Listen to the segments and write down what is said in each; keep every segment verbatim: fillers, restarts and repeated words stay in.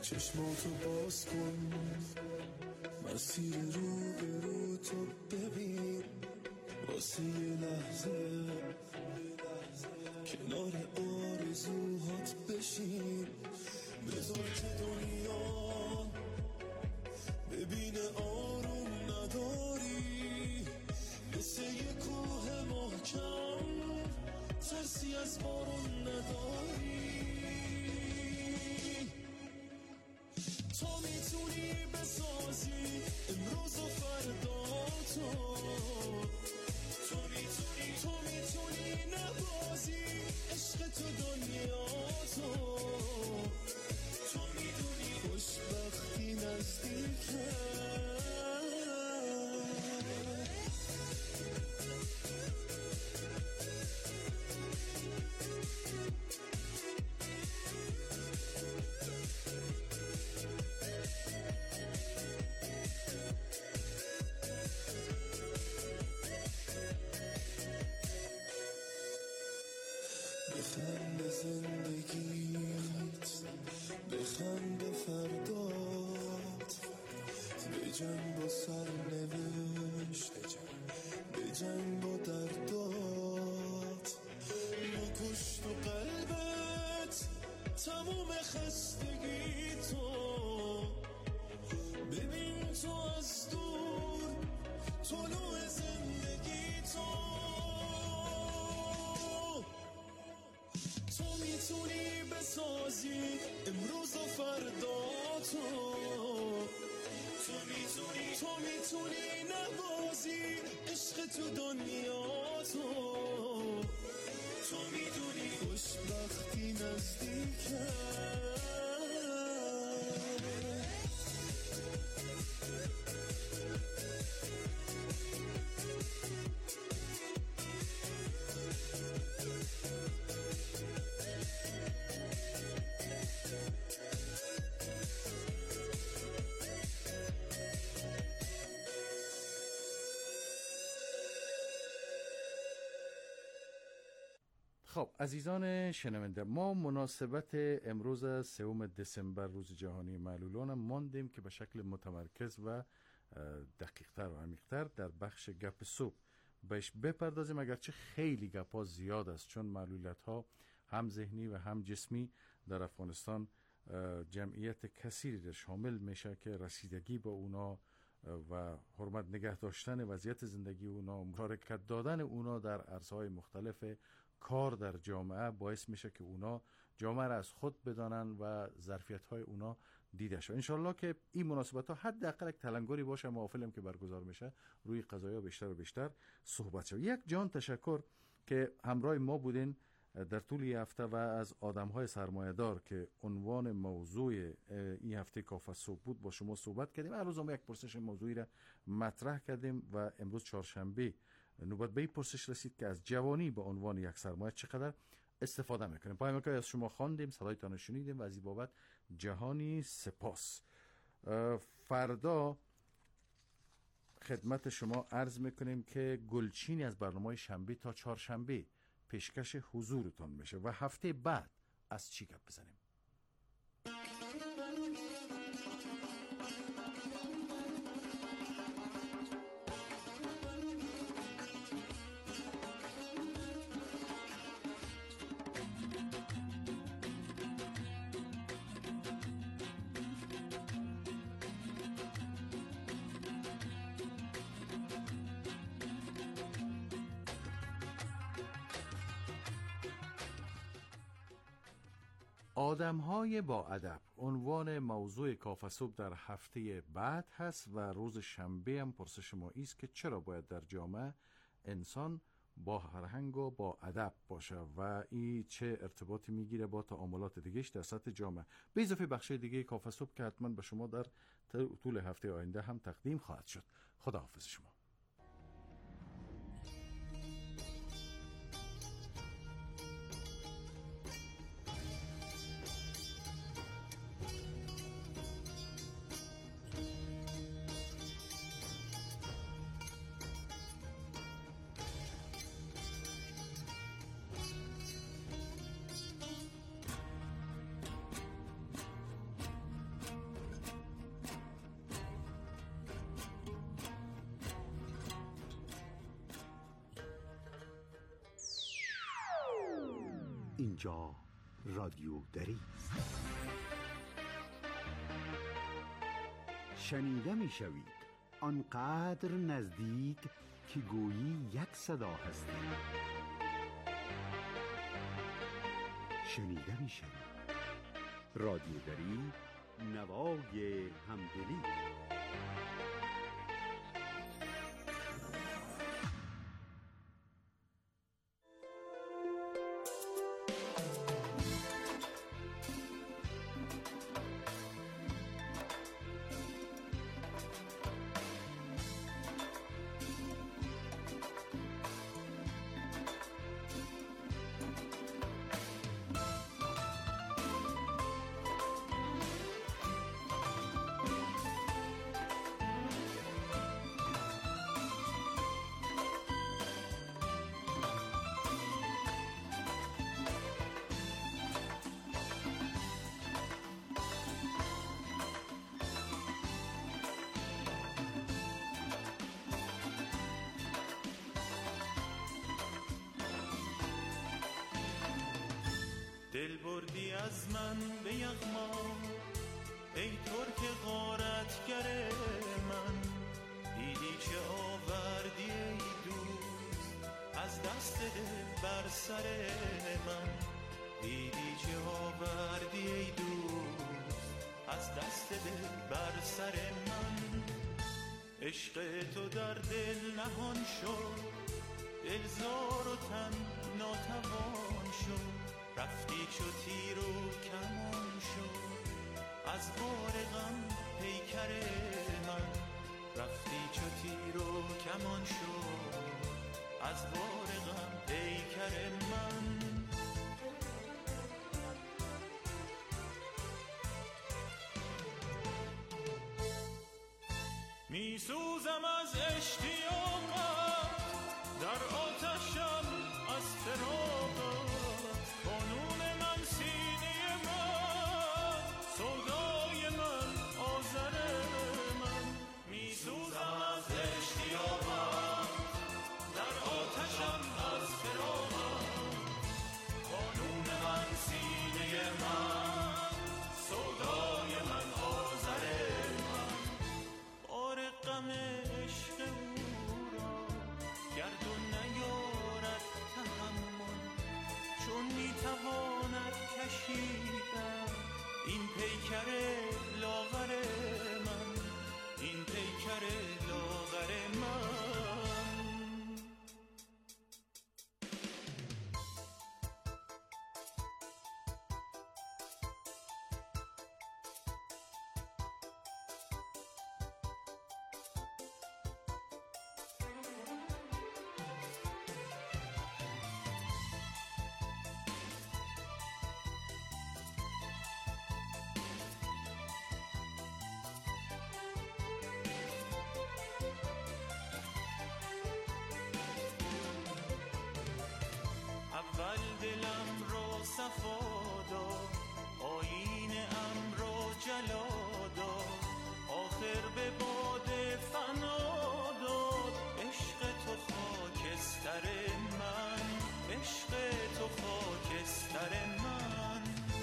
چشماتو باز کن، مسیر رو به رو تو ببین، واسه یه لحظه کنار آرزوهات بشین. بذار که دنیا ببینه آروم نداری، مثل یه کوه محکم ترسی از بارون نداری. تو میتونی بسازی امروز و فردا تو، تو میتونی تو میتونی نبازی عشق تو دنیا تو، تو میدونی خوشبختی نزدیکه. بخند به زندگیت، بخند به فردات، به جنگ با سرنوشت، به جنگ با دردات. نکش تو قلبت تموم خستگی تو، ببین تو از دور طلوع زندگی تو. تو میتونی بسازی امروز و فردا تو، تو میتونی تو میتونی نوازی عشق تو دنیا تو، تو میدونی خوشبختی نزدیکه. خب عزیزان شنونده، ما مناسبت امروز سوم دسامبر روز جهانی معلولان ماندیم که به شکل متمرکز و دقیقتر و عمیقتر در بخش گپ صبح بهش بپردازیم، اگرچه خیلی گپا زیاد است، چون معلولیت ها هم ذهنی و هم جسمی در افغانستان جمعیت کثیری در شامل میشه که رسیدگی با اونا و حرمت نگه داشتن وضعیت زندگی اونا، مشارکت دادن اونا در عرصه‌های مختلف کار در جامعه باعث میشه که اونا جامعه را از خود بدانن و ظرفیت‌های اونا دیده شد. انشالله که این مناسبت ها حداقل یک تلنگری باشه. محافلم که برگزار میشه روی قضایا بیشتر و بیشتر صحبت شد. یک جان تشکر که همراه ما بودین در طول این هفته و از آدم‌های سرمایه‌دار که عنوان موضوع این هفته کافه صبح بود با شما صحبت کردیم. هر روز هم یک پرسش موضوعی را مطرح کردیم و امروز چهارشنبه نوبت به این پرسش رسید که از جوانی به عنوان یک سرمایه چقدر استفاده میکنیم. پیام که از شما خواندیم، صدایتان رو شنیدیم و از این بابت جهانی سپاس. فردا خدمت شما عرض میکنیم که گلچینی از برنامه شنبه تا چهارشنبه پیشکش حضورتان میشه و هفته بعد از چی گپ بزنیم؟ آدم‌های با ادب عنوان موضوع کافه صبح در هفته بعد هست و روز شنبه هم پرسش ما است که چرا باید در جامعه انسان با فرهنگ و با ادب باشه و این چه ارتباطی میگیره با تعاملات دیگه‌اش در سطح جامعه. به اضافه بخش دیگه کافه صبح که حتما به شما در طول هفته آینده هم تقدیم خواهد شد. خداحافظ شما. اینجا رادیو دری است. شنیده می شوید آنقدر نزدیک که گویی یک صدا هستید. شنیده می شوید رادیو دری، نوای همدلی. دل بردی از من به یغما، ای ترک غارتگر من. دیدی چه آوردی ای دوست از دست دل بر سر من. دیدی چه آوردی ای دوست از دست دل بر سر من. عشق تو در دل نهان شد، دل زار و تن ناتوان شد. رفتی چو تیر و کمان شد از بار غم پیکر من. رفتی چو تیر و کمان شد از بار غم پیکر من. می سوزم از اشتیاقت، در آتشم از فراقت. قانون من سینه من، سودای من آذر من. می سوزم از اشتیاقت، در آتشم از فراقت. قانون من سینه من، سودای من آذر من. بار غم عشق او را گردون نیارد تحمل، چون میتواند کشیدن این پیکر لاغر من. این پیکر لاغر من. اول دلم رو صفا داد، آیین ام رو جلا داد. آخر به باد فنا داد عشق تو خاکستر من. عشق تو خاکستر من.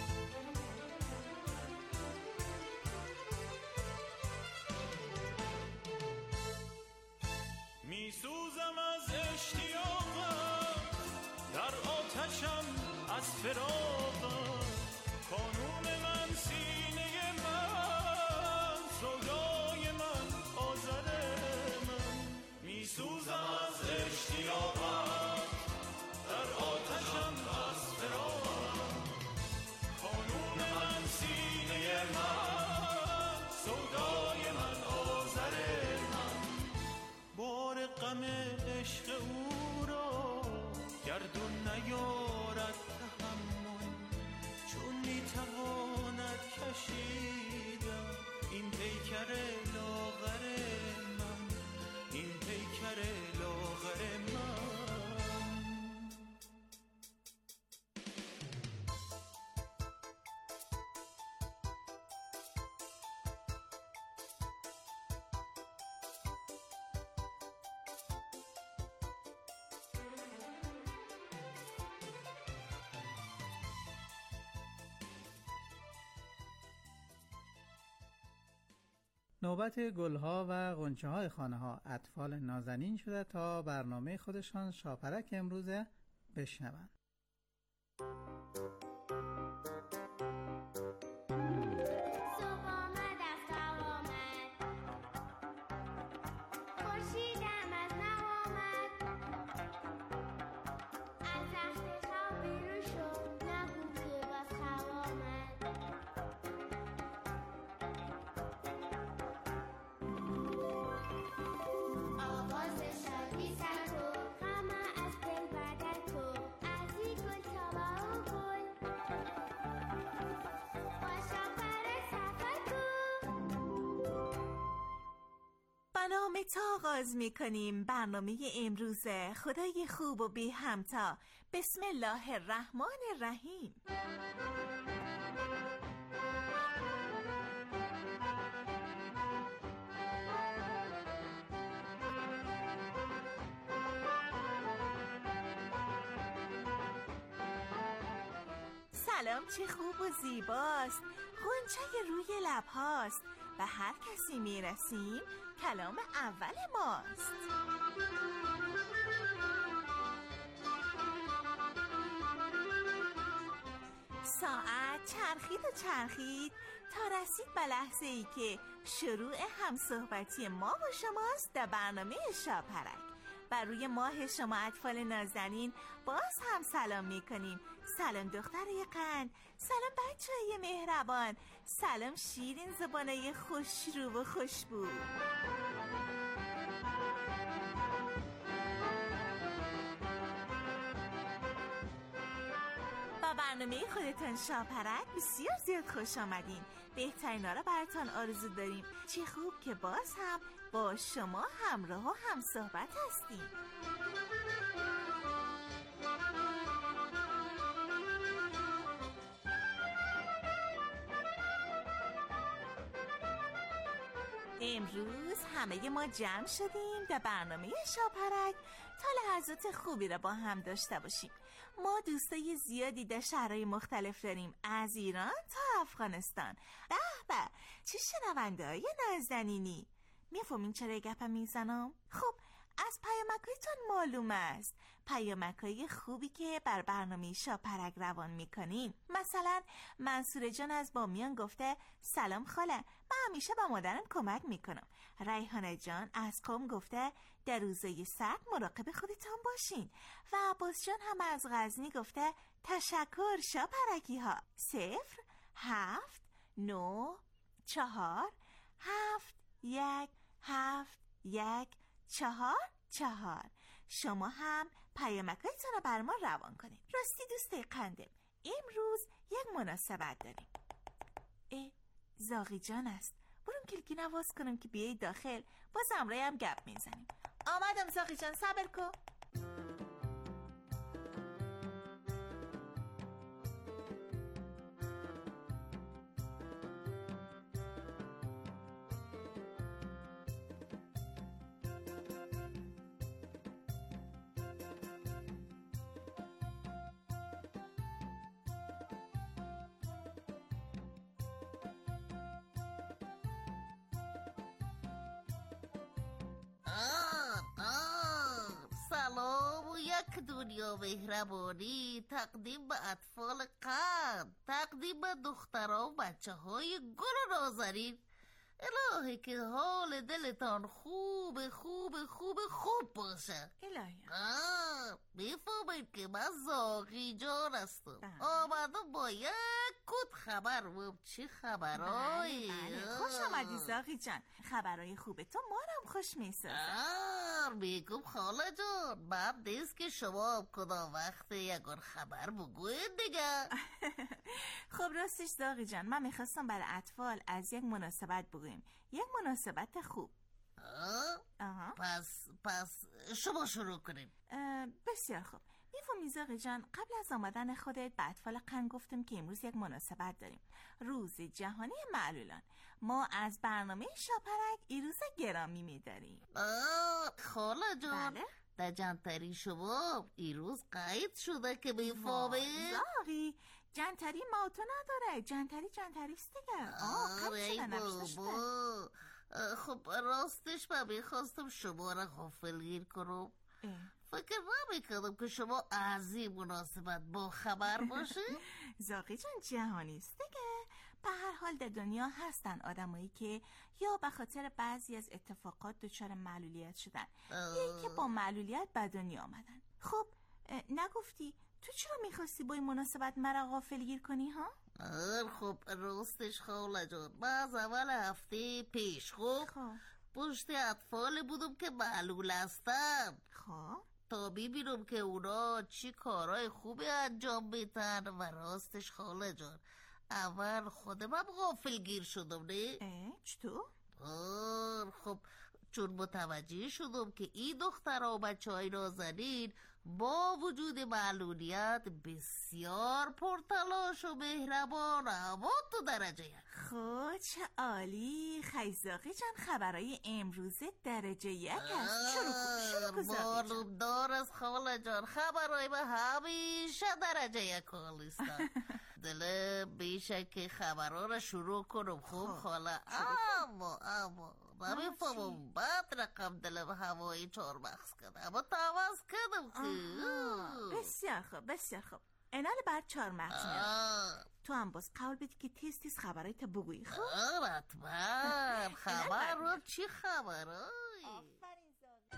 می سوزم از اشتیاقت، در آتشم از فراقت. قانون من سینه من، سودای من آذر من. می سوزم از اشتیاقت، در آتشم از فراقت. قانون من سینه من، سودای من آذر من. بار غم عشق او را گردون نیارد تحمل، چون میتواند کشیدن این پیکر لاغر من. این پیکر لاغر من. نوبت گلها و غنچه های خانه ها اطفال نازنین شده تا برنامه خودشان شاپرک امروزه بشنوند. برنامه تا آغاز می کنیم. برنامه امروز خدای خوب و بی همتا. بسم الله الرحمن الرحیم. سلام چه خوب و زیباست، غنچه روی لب هاست، به هر کسی می رسیم کلام اول ماست. ساعت چرخید و چرخید تا رسید به لحظه ای که شروع همصحبتی ما با شماست در برنامه شاپرک. بر روی ماه شما اطفال نازنین باز هم سلام می کنیم. سلام دخترای قند، سلام بچه‌های مهربان، سلام شیرین زبانای خوشرو و خوشبو. با برنامه خودتان شاپرک بسیار زیاد خوش آمدین. بهترینا رو براتان آرزو داریم. چه خوب که باز هم با شما همراه و همصحبت هستیم. امروز همه ما جمع شدیم در برنامه شاپرک تا لحظات خوبی را با هم داشته باشیم. ما دوستای زیادی در شهرهای مختلف داریم، از ایران تا افغانستان. به به چه شنونده های نازنینی. میفهمین چرا گپم میزنم؟ خب از پیامک‌هایتون معلوم است، پیامک‌های خوبی که بر برنامه شاپرک روان میکنین. مثلا منصور جان از بامیان گفته سلام خاله، من همیشه با مادرم کمک میکنم. ریحانه جان از قم گفته در روزای سرد مراقب خودتان باشین. و عباس جان هم از غزنی گفته تشکر شاپرکی ها. صفر هفت نو چهار هفت یک هفت یک چهار چهار. شما هم پیامک‌هایتون رو بر ما روان کنید. راستی دوستای قندم، امروز یک مناسبت داریم. اه زاغی جان است، بریم کلکی نواز کنم که بیایی داخل، باز امرای هم گپ میزنیم. آمدم زاغی جان، صبر کن. سلام و یک دنیا مهربانی تقدیم به اطفال قند، تقدیم به دخترها و بچه های گل و نازنین. الهی که حال دلتان خوب خوب خوب خوب باشه. الهی میفهمید که من زاغی جان هستم. آمدم با یک کد خبر. و چه خبرهایی؟ بله بله. خوش آمدی زاغی جان، خبرهای خوب تو ما رو هم خوش میسازه. میگم خاله جان، من نیست که شما کدام وقت یکان خبر بگوید دیگه. خب راستش زاغی جان، من میخواستم برای اطفال از یک مناسبت بگویم، یک مناسبت خوب. آه؟ آها. پس پس شما شروع کنیم. بسیار خوب. میفهمی زاغی جان، قبل از آمدن خودت به اطفال قند گفتم که امروز یک مناسبت داریم، روز جهانی معلولان. ما از برنامه شاپرک این روز گرامی میداریم. خاله جان، بله؟ در جنتری شما این روز قید شده که میفهمی؟ زاغی جنتری ما تو نداره، جنتری جنتری است دیگه. آه قید شده نوشته شده. خب راستش من میخواستم شما را غافلگیر کنم. فکر نمی‌کردم که شما از این مناسبت با خبر باشه. زاغی جان جهانی است دیگه. به هر حال در دنیا هستن آدمایی که یا به خاطر بعضی از اتفاقات دچار معلولیت شدن یا که با معلولیت به دنیا آمدن. خب نگفتی تو چرا میخواستی با این مناسبت مرا غافلگیر کنی ها؟ خب راستش خاله جان، من از اول هفته پیش خب پشت اطفال بودم که معلول هستن. خب تا ببینم که اونا چی کارهای خوبی انجام میدن و راستش خاله جان اول خودم هم غافلگیر شدم. نه چطور؟ خب چون متوجه شدم که این دخترها و بچه های نازنین با وجود معلولیت بسیار پرتلاش و مهربان و تو درجه یک. خب چه عالی. خیزاقی جان خبرهای امروزه درجه یک است. شروع کن شروع کن معلوم دار از خاله جان، خبرهای من همیشه درجه یک حال استن. دل بیشه که خبرها را شروع کنم. خوب خاله اما اما نمیفهمم بعد رقم دلم هوایی چهار مغز کنم اما تاواز کنم که بسیار خوب بسیار خوب. اینال بعد چهار مغز میاد. تو هم باز قول بدی که تیز تیز خبرهای تا بگویی. خب حتما خبر رو چی خبرهایی؟ آفرین زاغی.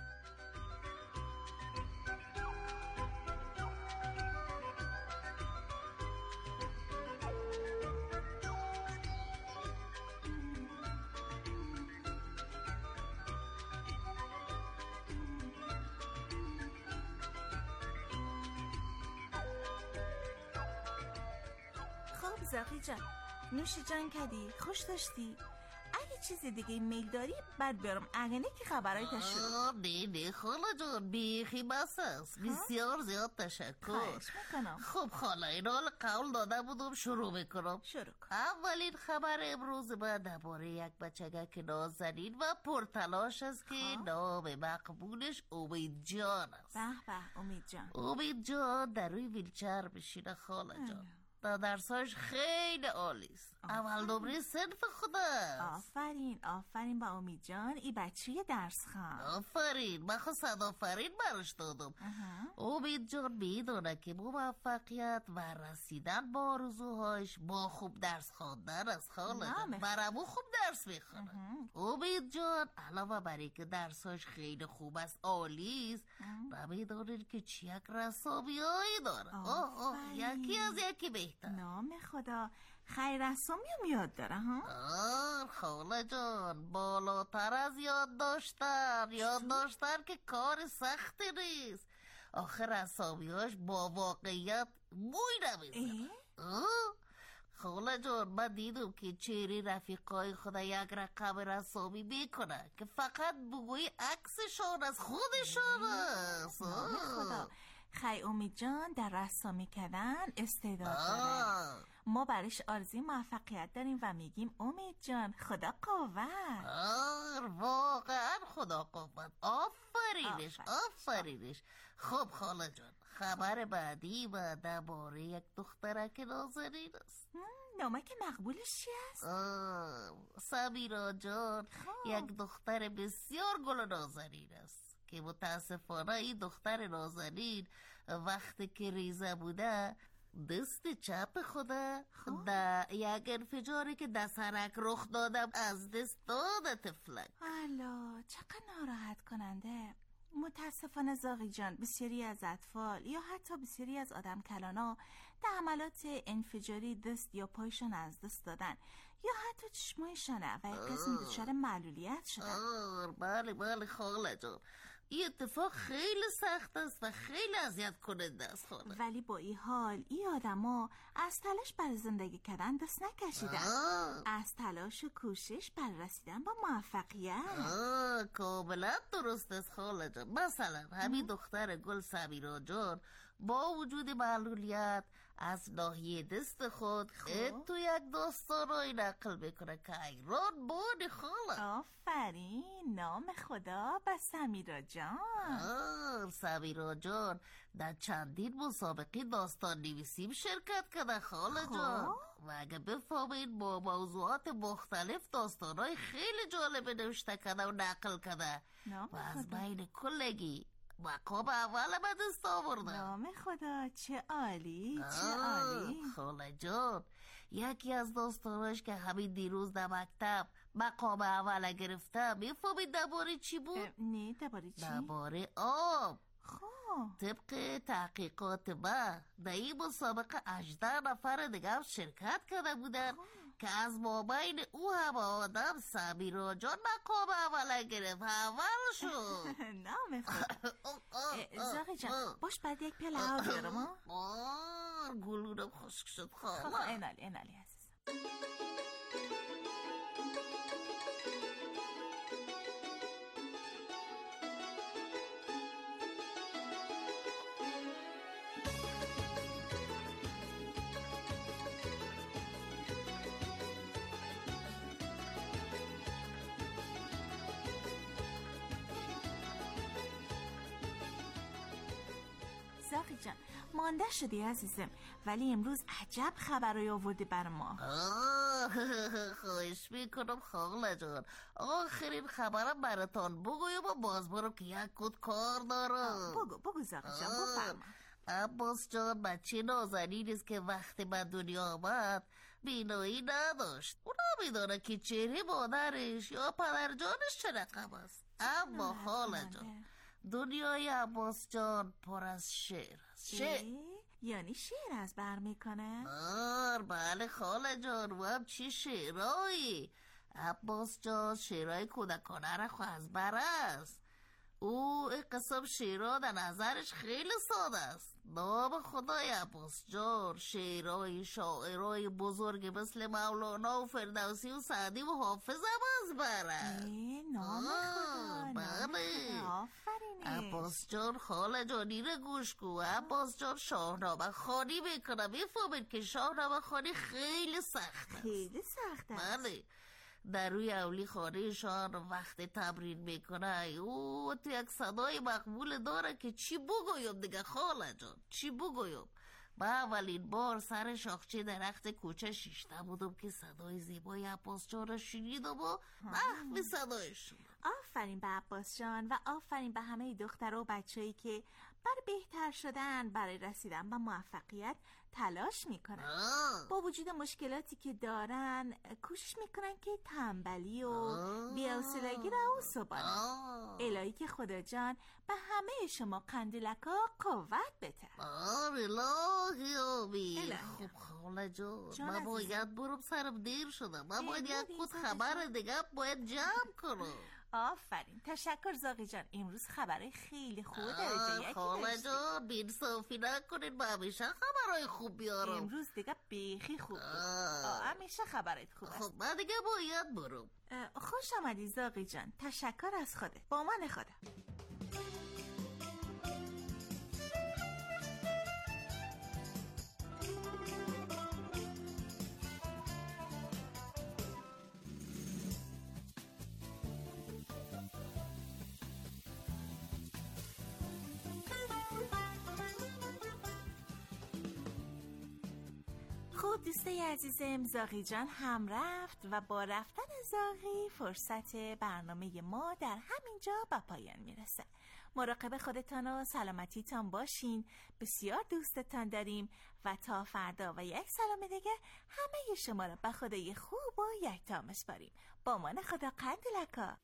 زاغی جان نوش جان کدی خوش داشتی؟ اگه چیز دیگه میل داری بعد برم اگه نه که خبرهای تا شروع. نه نه خاله جان بیخی بس است. بسیار زیاد تشکر. خواهش میکنم. خب خاله این حال قول داده بودم شروع میکنم. شروع کن. اولین خبر امروز من درباره یک بچگک نازنین و پرتلاش است که نام مقبولش امید جان است. به به امید جان. امید جان در روی ویلچر میشینه خاله جان. تا درساش خیلی عالی است. اول نمره صنف خودست. آفرین آفرین با امید جان ای بچه درس خوان. آفرین من خود صد آفرین براش دادم. امید جان میدونه که موفقیت و رسیدن با آرزوهاش با خوب درس خواندن است خاله جان. برامو خوب درس میخونه. امید جان علاوه بر اینکه درساش خیلی خوب است عالی است نمیدونین که چی یک رسامیایی داره. آه آه یکی از یکی بهتر. نام خدا خیر رسامی هم یاد داره ها؟ آه خاله جان بالاتر از یاد داشتن. یاد داشتن که کار سختی نیست. آخر رسامیاش با واقعیت موی نمیزن. خاله جان من دیدم که چهره رفیقای خدا یک رقم رسامی میکنه که فقط بگوی عکسشان از خودشان است. نام خدا خی امید جان در رسامی کردن استعداد داره. ما برش آرزوی موفقیت داریم و میگیم امید جان خدا قوت. واقعا خدا قوت. آفرینش آفرینش. خب خاله جان خبر بعدی و درباره یک دخترک نازنین است. نامک مقبولش چی است؟ سمیرا جان یک دختر بسیار گل و نازنین است که متاسفانه این دختر نازنین وقتی که ریزه بوده دست چپ خدا در یک انفجاری که در سرک رخ دادم از دست داده تفلک. الا چقدر ناراحت کننده. متاسفانه زاغی جان بسیاری از اطفال یا حتی بسیاری از آدم کلانا در عملات انفجاری دست یا پایشان از دست دادن یا حتی چشمایشانه و یک قسم دچار معلولیت شدن. بله بله خاله جان این اتفاق خیلی سخت است و خیلی اذیت کننده است خاله. ولی با این حال این آدما از تلاش برای زندگی کردن دست نکشیدن. از تلاش و کوشش برای رسیدن با موفقیت. کاملا درست است خاله جان. مثلا همین دختر گل سمیرا جان با وجود معلولیت از ناحیه دست خود خود تو یک داستانایی نقل میکنه که ایران بانی خاله. آفرین، نام خدا به سمیرا جان. آه سمیرا جان در چندین مسابقه داستان نویسیم شرکت کرده خاله جان و اگه بفهمین با موضوعات مختلف داستانای خیلی جالب نوشته کرده و نقل کرده و از بین کلگی مقام اول به دست آورده. نام خدا چه عالی چه عالی. خاله جان یکی از داستاناش که همین دیروز در مکتب مقام اول گرفته میفهمید درباره چی بود؟ نه درباره چی؟ درباره آب. خب طبق تحقیقات ما در این مسابقه هجده نفر دیگه شرکت کرده بودن که از مابین او هم آدم سمیرا جان مقام اول گرفت، اول شد. نام خدا. زاغی جان باش بعد یک پیاله آب بیارم. آه گلونم خشک شد خاله. خب اینالی اینالی عزیزم. زاغی جان مانده شدی عزیزم، ولی امروز عجب خبرای آوردی بر ما. خواهش میکنم خاله جان آخرین خبرم براتان بگویم و باز برو که یک کد کار دارم. بگو بگو زاغی جان بفرما. عباس جان بچه نازنین است که وقتی به دنیا آمد بینایی نداشت. اونا میدانه که چهره مادرش یا پدر جانش چه رقم است. اما خاله جان دنیای عباس جان پر از شعر است. شعر یعنی شعر از بر میکنه؟ آر بله خاله جان و هم چی شعرهایی. عباس جان شعرهای کودکانه را خو از بر است. او این قسم شعرها در نظرش خیلی ساده است. نام خدای عباس جان شعرهای شاعرهای بزرگ مثل مولانا و فردوسی و سعدی و حافظ هم از بر است. نام خدا. بله آفرینه. عباس جان خاله جان اینه گوش کو. عباس جان شاهنامه خوانی میکنه. میفهمید که شاهنامه خوانی خیلی سخت است. خیلی سخت است. بله در روی اولی خانهشان وقتی تمرین میکنه او تو یک صدای مقبول داره که چی بگویم دیگه خاله جان چی بگویم. با اولین بار سر شاخچه درخت کوچه شیشته بودم که صدای زیبای عباس جان را شنیدم و محو صدایش شد. آفرین به عباس جان و آفرین به همه دختر و بچه‌ای که برای بهتر شدن برای رسیدن به موفقیت تلاش میکنن. با وجود مشکلاتی که دارن کوشش میکنن که تنبلی و بی‌حوصلگی را اوسبانن. الهی که خدا جان به همه شما قندیلکا قوت بده. آه الهی آمین. خب خاله جان من باید برم سرم دیر شدم. من باید یک کود خبر دیگه باید جمع کنم. آفرین تشکر زاغی جان امروز خبرهای خیلی خوب درجه یکی خاله جان بین صافی نکنید با همیشه خبرهای خوب بیارم. امروز دیگه بیخی خوب بود. همیشه خبرت خوب است. خب من دیگه باید برم. خوش آمدی زاغی جان تشکر از خودت. با من خدا. خب دوستای عزیزم زاغی جان هم رفت و با رفتن زاغی فرصت برنامه ما در همینجا به پایان میرسه. مراقب خودتان و سلامتیتان باشین. بسیار دوستتان داریم و تا فردا و یک سلام دیگه همه شما را به خدای خوب و یکتا میسپاریم. با من خدا قندیلکا.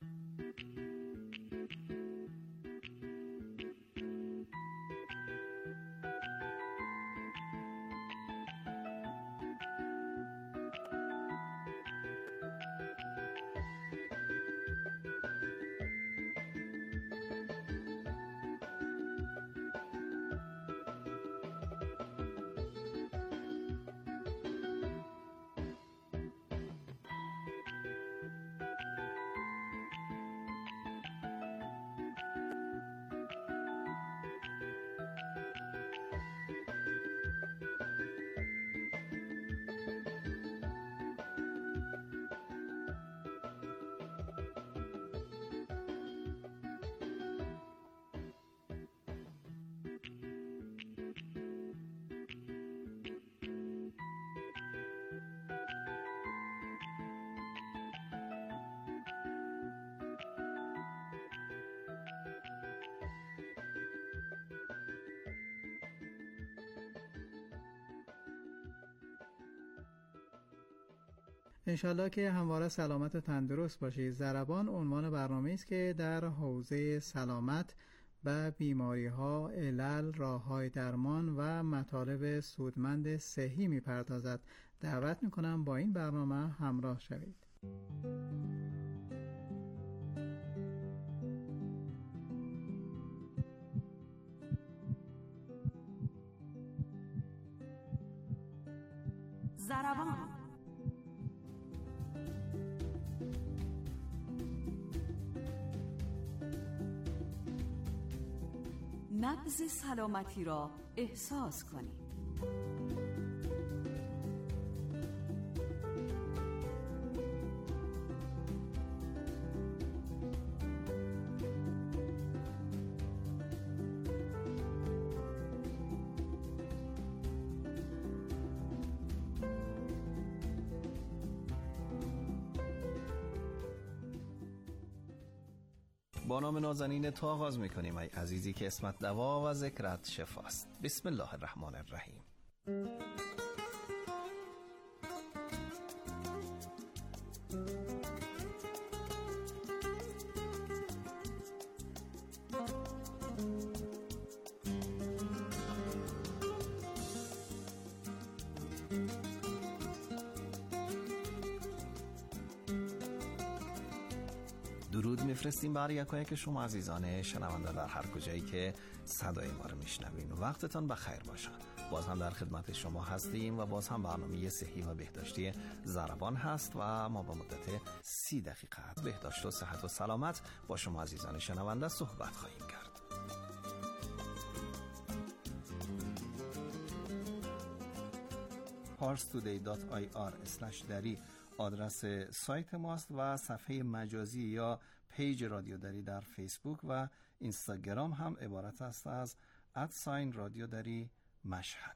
انشالله که همواره سلامت و تندرست باشید. ضربان عنوان برنامه است که در حوزه سلامت و بیماری ها، علل، راه های درمان و مطالب سودمند صحی می پردازد. دعوت می کنم با این برنامه همراه شوید. ضربان. نبض سلامتی را احساس کنید. با نام نازنین تو آغاز میکنیم ای عزیزی که اسمت دوا و ذکرت شفاست. بسم الله الرحمن الرحیم. درود میفرستیم برای یکایک شما عزیزان شنونده در هر کجایی که صدای ما رو میشنوین. وقتتان بخیر باشه. باز هم در خدمت شما هستیم و باز هم برنامه صحی و بهداشتی ضربان هست و ما با مدت سی دقیقه بهداشت و صحت و سلامت با شما عزیزان شنونده صحبت خواهیم کرد. پارس تودی دات آی آر اسلش دری آدرس سایت ماست و صفحه مجازی یا پیج رادیو دری در فیسبوک و اینستاگرام هم عبارت است از ادساین رادیو دری مشهد.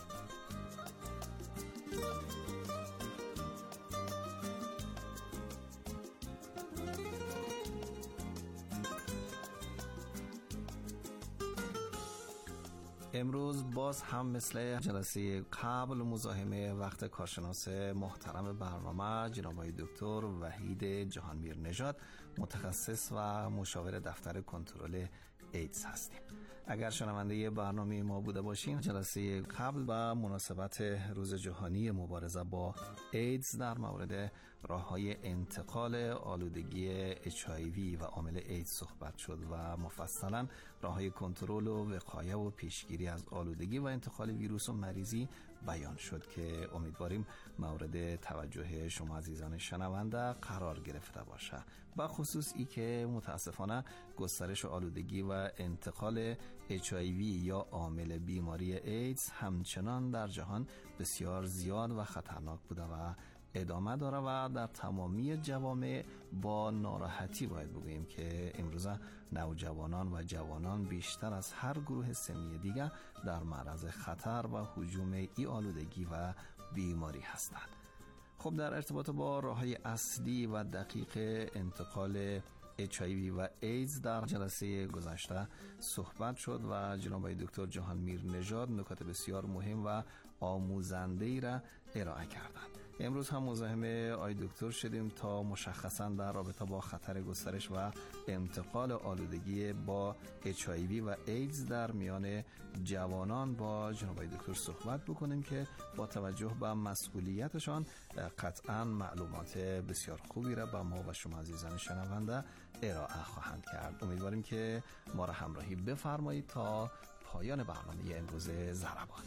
امروز باز هم مثل جلسه قبل مزاحم وقت کارشناس محترم برنامه جناب آقای دکتر وحید جهانمیر نژاد، متخصص و مشاور دفتر کنترل ایدز هستیم. اگر شنونده برنامه ما بوده باشین، جلسه قبل با مناسبت روز جهانی مبارزه با ایدز در مورد راه‌های انتقال آلودگی اچ آی وی و عامل ایدز صحبت شد و مفصلا راه‌های کنترل و وقایه و پیشگیری از آلودگی و انتقال ویروس و مریضی بیان شد که امیدواریم مورد توجه شما عزیزان شنونده قرار گرفته باشه. با خصوص ای که متاسفانه گسترش آلودگی و انتقال اچ آی وی یا عامل بیماری ایدز همچنان در جهان بسیار زیاد و خطرناک بوده و ادامه داره و در تمامی جوامع با ناراحتی باید بگوییم که امروزه نوجوانان و جوانان بیشتر از هر گروه سنی دیگر در معرض خطر و هجوم ای آلودگی و بیماری هستند. خب در ارتباط با راه‌های اصلی و دقیق انتقال اچ آی وی و ایدز در جلسه گذشته صحبت شد و جناب دکتر جهانمیر نژاد نکات بسیار مهم و آموزنده‌ای را ارائه کردند. امروز هم مزاحم آقای دکتر شدیم تا مشخصا در رابطه با خطر گسترش و انتقال آلودگی با اچ آی وی و ایدز در میان جوانان با جناب آقای دکتر صحبت بکنیم که با توجه به مسئولیتشان قطعا معلومات بسیار خوبی را به ما و شما عزیزان شنونده ارائه خواهند کرد. امیدواریم که ما را همراهی بفرمایید تا پایان برنامه امروز ضربان.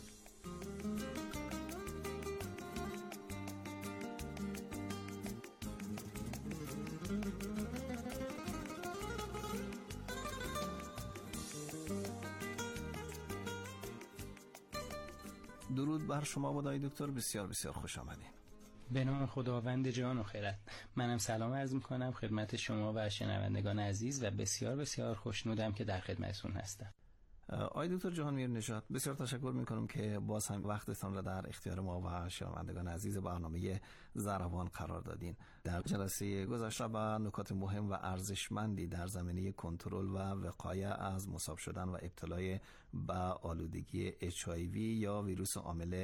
درود بر شما بودای دکتر، بسیار بسیار خوش آمدین. به نام خداوند جان و خیرت. منم سلام عرض میکنم خدمت شما و شنوندگان عزیز و بسیار بسیار خوشنودم که در خدمتتون هستم. آقای دکتر جهانمیر نژاد، بسیار تشکر میکنم که باز هم وقتتان را در اختیار ما و شنوندگان عزیز برنامه ضربان قرار دادین. در جلسه گذشته با نکات مهم و ارزشمندی در زمینه کنترل و وقایه از مصاب شدن و ابتلای به آلودگی اچ آی وی یا ویروس عامل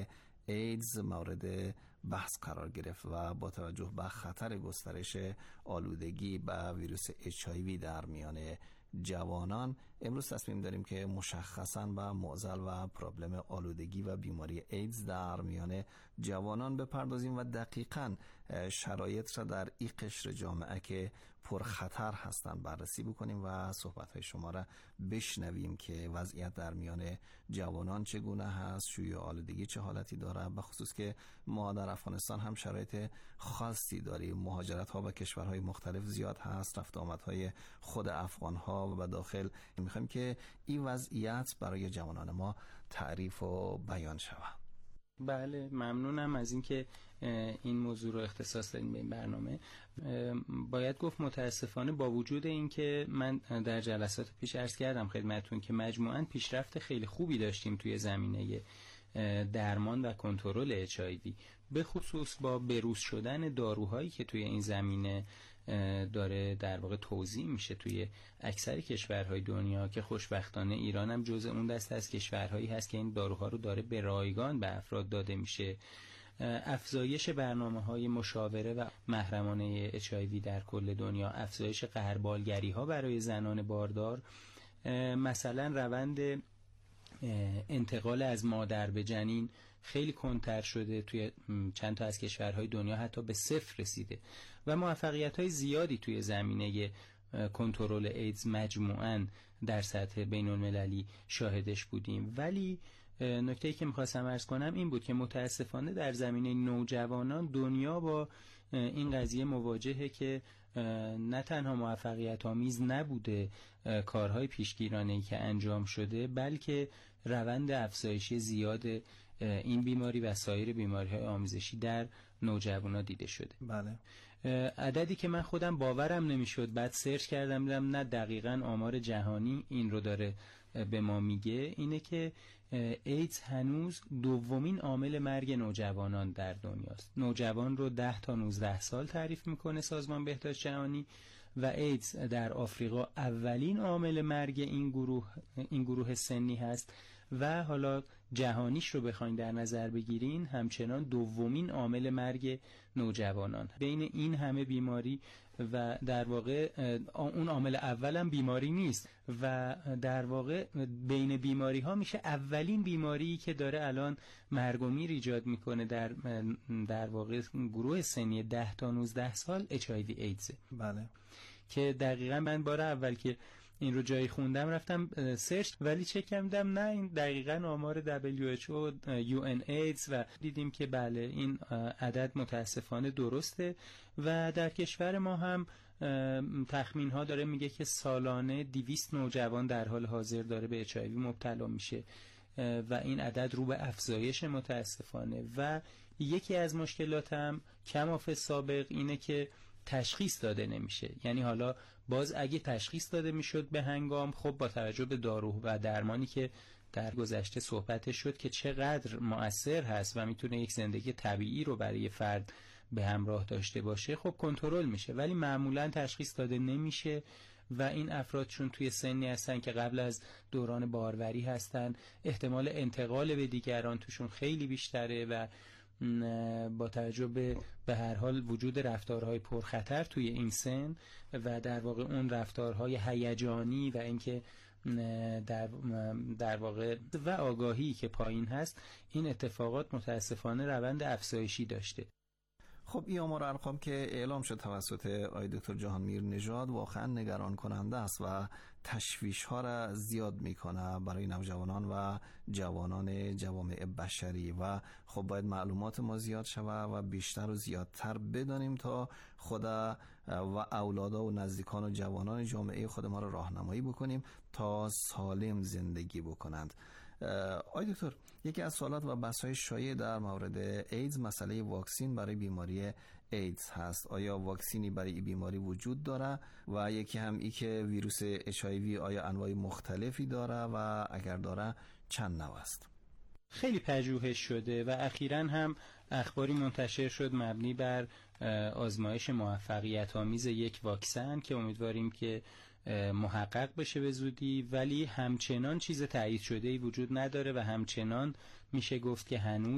ایدز مورد بحث قرار گرفت و با توجه به خطر گسترش آلودگی به ویروس اچ آی وی در میان جوانان، امروز تصمیم داریم که مشخصاً به معضل و پرابلم آلودگی و بیماری ایدز در میان جوانان بپردازیم و دقیقاً شرایط را در این قشر جامعه که پرخطر هستند بررسی بکنیم و صحبت‌های شما را بشنویم که وضعیت در میان جوانان چگونه هست، شیوع آلودگی چه حالتی داره، به خصوص که ما در افغانستان هم شرایط خاصی داریم، مهاجرت ها به کشورهای مختلف زیاد هست، رفت آمدهای خود افغان ها و داخل. میخوایم که این وضعیت برای جوانان ما تعریف و بیان شود. بله، ممنونم از اینکه این موضوع رو اختصاص دادین به این برنامه. باید گفت متاسفانه با وجود اینکه من در جلسات پیش عرض کردم خدمتتون که مجموعاً پیشرفت خیلی خوبی داشتیم توی زمینه درمان و کنترل اچ آی وی، به خصوص با بروز شدن داروهایی که توی این زمینه داره در واقع توزیع میشه توی اکثر کشورهای دنیا، که خوشبختانه ایران هم جزء اون دسته از کشورهایی هست که این داروها رو داره به رایگان به افراد داده میشه. افزایش برنامه‌های مشاوره و محرمانه اچ آی وی در کل دنیا، افزایش قهربالگری‌ها برای زنان باردار، مثلا روند انتقال از مادر به جنین خیلی کمتر شده، توی چند تا از کشورهای دنیا حتی به صفر رسیده و موفقیت‌های زیادی توی زمینه کنترل ایدز مجموعاً در سطح بین‌المللی شاهدش بودیم. ولی نکته‌ای که می‌خواستم عرض کنم این بود که متاسفانه در زمینه نوجوانان دنیا با این قضیه مواجهه که نه تنها موفقیت آمیز نبوده کارهای پیشگیرانه‌ای که انجام شده، بلکه روند افزایشی زیاد این بیماری و سایر بیماری‌های آمیزشی در نوجوانان دیده شده. بله. عددی که من خودم باورم نمیشد، بعد سرچ کردم دیدم نه دقیقاً آمار جهانی این رو داره به ما میگه، اینه که ایدز هنوز دومین عامل مرگ نوجوانان در دنیاست. نوجوان رو ده تا نوزده سال تعریف میکنه سازمان بهداشت جهانی و ایدز در آفریقا اولین عامل مرگ این گروه این گروه سنی هست و حالا جهانیش رو بخواین در نظر بگیرین همچنان دومین عامل مرگ نوجوانان. بین این همه بیماری و در واقع اون عامل اولم بیماری نیست و در واقع بین بیماری ها میشه اولین بیماری که داره الان مرگ و میر ایجاد میکنه در در واقع گروه سنی ده تا نوزده سال اچ آی وی ایدز. بله. که دقیقاً من بار اول که این رو جایی خوندم رفتم سرچ ولی چک کردم نه این دقیقاً آمار دبلیو اچ او یو ان ایدز و دیدیم که بله این عدد متاسفانه درسته و در کشور ما هم تخمین ها داره میگه که سالانه دویست نوجوان در حال حاضر داره به اچ آی وی مبتلا میشه و این عدد رو به افزایش متاسفانه. و یکی از مشکلات هم کماف سابق اینه که تشخیص داده نمیشه. یعنی حالا باز اگه تشخیص داده میشد به هنگام، خب با توجه به دارو و درمانی که در گذشته صحبتش شد که چقدر مؤثر هست و میتونه یک زندگی طبیعی رو برای فرد به همراه داشته باشه، خب کنترل میشه. ولی معمولا تشخیص داده نمیشه و این افراد چون توی سنی هستن که قبل از دوران باروری هستن، احتمال انتقال به دیگران توشون خیلی بیشتره و با توجه به به هر حال وجود رفتارهای پرخطر توی این سن و در واقع اون رفتارهای هیجانی و اینکه در در واقع و آگاهی که پایین هست، این اتفاقات متاسفانه روند افزایشی داشته. خب این آمار ارقام که اعلام شد توسط آقای دکتر جهانمیر نژاد واقعا نگران کننده است و تشویش ها را زیاد میکنه برای نوجوانان و جوانان جوامع بشری و خب باید معلومات ما زیاد شود و بیشتر و زیادتر بدانیم تا خود و اولادا و نزدیکان و جوانان جامعه خود ما را راهنمایی بکنیم تا سالم زندگی بکنند. آقای دکتر، یکی از سوالات و بحث‌های شایع در مورد ایدز مسئله واکسین برای بیماری ایدز هست. آیا واکسینی برای این بیماری وجود داره و یکی هم ای که ویروس اچ آی وی آیا انواع مختلفی داره و اگر داره چند نوع است؟ خیلی پژوهش شده و اخیراً هم اخباری منتشر شد مبنی بر آزمایش موفقیت آمیز یک واکسن که امیدواریم که محقق بشه به زودی، ولی همچنان چیز تایید شده ای وجود نداره و همچنان میشه گفت که هنوز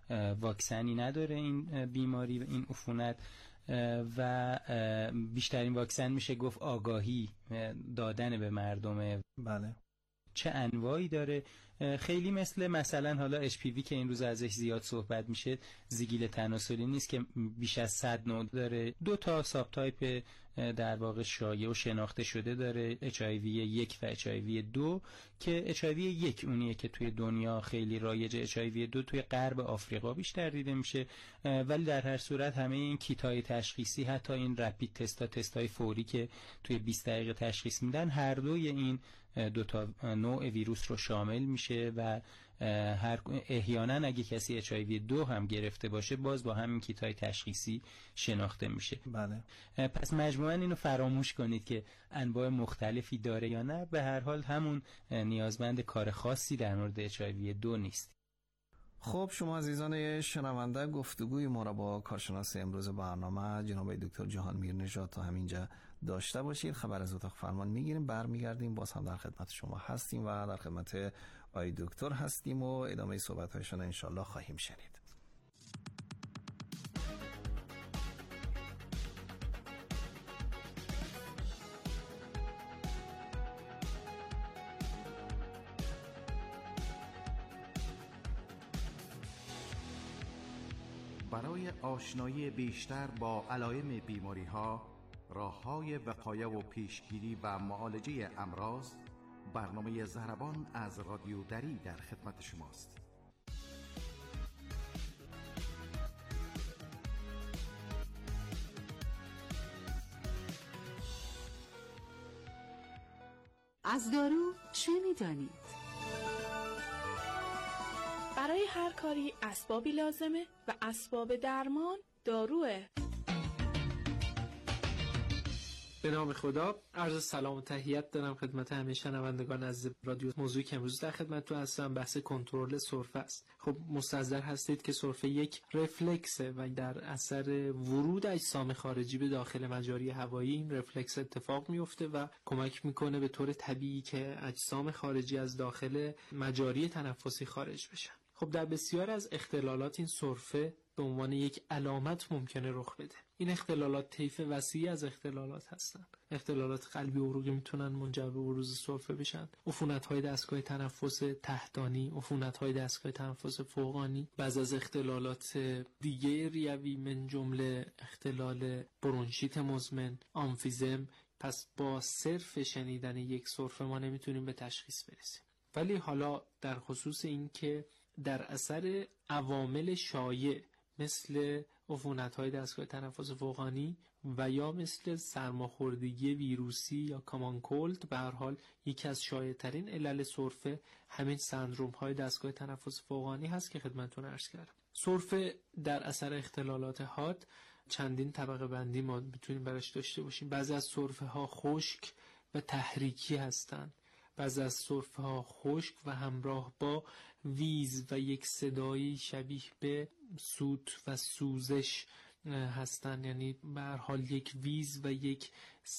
واکسنی نداره این بیماری، این عفونت، و بیشترین واکسن میشه گفت آگاهی دادن به مردم. بله. چه انواعی داره؟ خیلی مثل مثلا حالا اچ پی وی که این روز ازش زیاد صحبت میشه، زیگیل تناسلی نیست که بیش از صد نوع داره. دو تا ساب تایپ در واقع شایع و شناخته شده داره، اچ آی وی یک و اچ آی وی دو، که اچ آی وی یک اونیه که توی دنیا خیلی رایجه، اچ آی وی دو توی غرب آفریقا بیشتر دیده میشه. ولی در هر صورت همه این کیتای تشخیصی، حتی این رپید تستا، تستای فوری که توی بیست دقیقه تشخیص میدن، هر دوی این دو تا نوع ویروس رو شامل میشه و هر احیانا اگه کسی اچ آی وی دو هم گرفته باشه باز با همین کیتای تشخیصی شناخته میشه. بله. پس مجموعاً اینو فراموش کنید که انواع مختلفی داره یا نه، به هر حال همون نیازمند کار خاصی در مورد اچ آی وی دو نیست. خب شما عزیزان شنونده گفتگوی ما را با کارشناس امروز برنامه جناب دکتر جهانمیر نژاد تا همینجا داشته باشید. خبر از اتاق فرمان میگیریم، برمیگردیم، باز هم در خدمت شما هستیم و در خدمت آقای دکتر هستیم و ادامه صحبت هایشان انشالله خواهیم شنید. برای آشنایی بیشتر با علائم بیماری‌ها، راه‌های وقایه و پیشگیری و معالجه امراض، برنامه ضربان از رادیو دری در خدمت شماست. از دارو چه می‌دانید؟ برای هر کاری اسبابی لازمه و اسباب درمان داروه. به نام خدا، عرض سلام و تحیت دارم خدمت همه شنوندگان از رادیو. موضوعی که امروز در خدمتتون هستم بحث کنترل سرفه است. خب مستحضر هستید که سرفه یک رفلکسه و در اثر ورود اجسام خارجی به داخل مجاری هوایی این رفلکس اتفاق میفته و کمک میکنه به طور طبیعی که اجسام خارجی از داخل مجاری تنفسی خارج بشن. خب در بسیار از اختلالات این سرفه به عنوان یک علامت ممکنه رخ بده. این اختلالات طیف وسیعی از اختلالات هستند. اختلالات قلبی و عروقی میتونن منجر به بروز سرفه بشن. عفونت‌های دستگاه تنفس تحتانی، عفونت‌های دستگاه تنفس فوقانی، بعض از اختلالات دیگه ریوی من جمله اختلال برونشیت مزمن، آمفیزم. پس با صرف شنیدن یک سرفه ما نمیتونیم به تشخیص برسیم. ولی حالا در خصوص این که در اثر عوامل شایع مثل عفونت‌های دستگاه تنفس فوقانی و یا مثل سرماخوردگی ویروسی یا کامان کولد، به هر حال یکی از شایع‌ترین علل سرفه همین سندروم‌های دستگاه تنفس فوقانی هست که خدمتتون عرض کردم. سرفه در اثر اختلالات حاد چندین طبقه بندی ما میتونیم براش داشته باشیم. بعضی از سرفه‌ها خشک و تحریکی هستند. بعضی از سرفه‌ها خشک و همراه با ویز و یک صدایی شبیه به سوت و سوزش هستند. یعنی به هر حال یک ویز و یک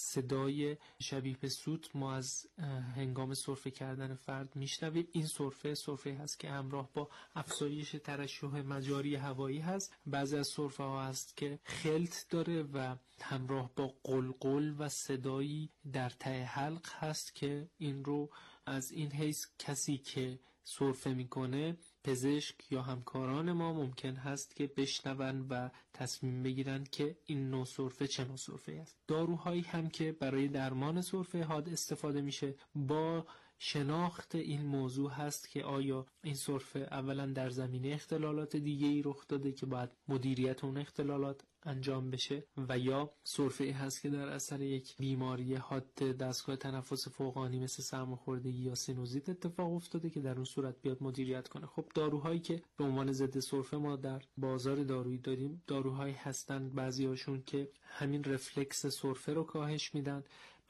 صدای شبیه به سوت ما از هنگام سرفه کردن فرد میشنویم. این سرفه سرفه هست که همراه با افزایش ترشح مجاری هوایی هست. بعضی از سرفه ها هست که خلط داره و همراه با قلقل و صدایی در ته حلق هست که این رو از این حیث کسی که سرفه میکنه، پزشک یا همکاران ما ممکن هست که بشنون و تصمیم بگیرن که این نوع سرفه چه نوع سرفه است. داروهایی هم که برای درمان سرفه حاد استفاده میشه با شناخت این موضوع هست که آیا این سرفه اولا در زمینه اختلالات دیگه‌ای رخ داده که باید مدیریت اون اختلالات انجام بشه و یا سرفه هست که در اثر یک بیماری حاد دستگاه تنفس فوقانی مثل سرماخوردگی یا سینوزیت اتفاق افتاده که در اون صورت بیاد مدیریت کنه. خب داروهایی که به عنوان ضد سرفه ما در بازار دارویی داریم، داروهایی هستند بعضی هاشون که همین رفلکس سرفه رو کاهش میدن،